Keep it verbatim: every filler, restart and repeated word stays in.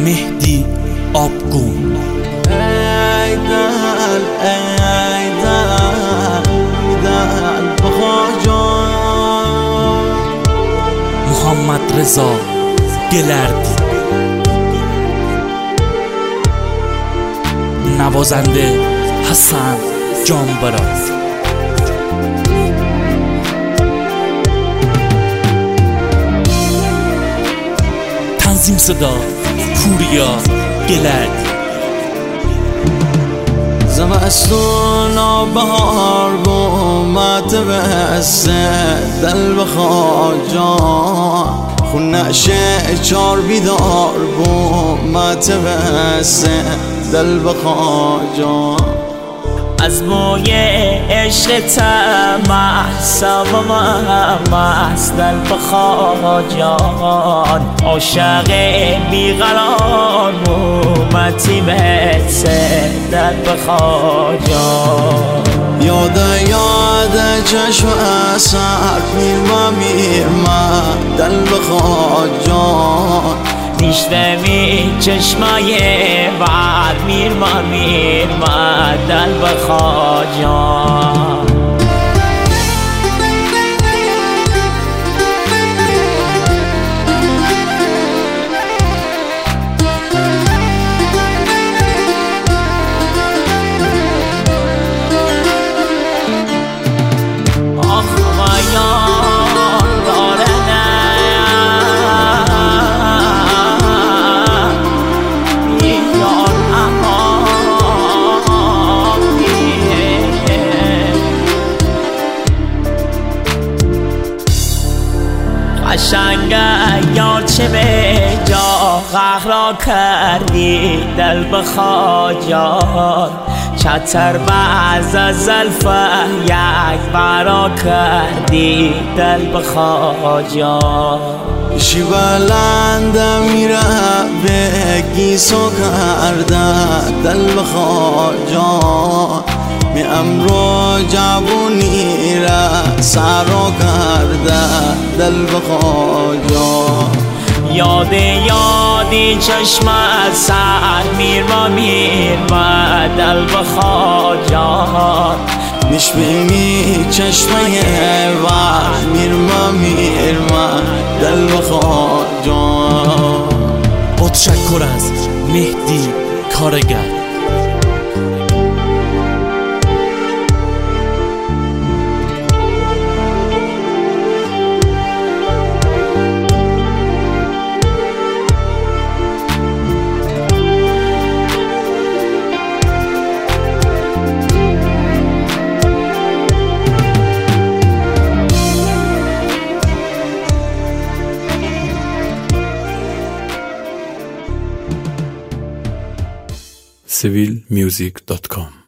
مهدی آبگون. ای دل ای دل دل بخوا جان. محمد رضا گلردی. نوازنده حسن جانبراز. تنظیم صدا پوریا گلردی. زمستون و بهار گومت بسته دل بخوا جان. خون نشه چار بیدار گومت بسته دل بخوا جان. از موی عشق طمع سبب مست دل بخوا جان. عاشق بیقرار مومتی بسته دل بخوا جان. یاد یاد چشم اثر میرما میرما دل بخوا جان. نیشتمی چشمای بعد میرما میرما دل بخوا جان. قشنگه یار چه به جا غرق کردی دل بخوا جان. چتر بعض از زلفه یک برا کردی دل بخوا جان. شی بلند میره به گیسو کرده دل بخوا جان. می امرو جوونی را سرو کرده دل بخوا جان. یاد یادی چشم سر میرما میرما دل بخوا جان. نیش بینی چشمه و میرما میرما دل بخوا جان. با تشکر از مهدی کارگر. سیویل میوزیک دات کام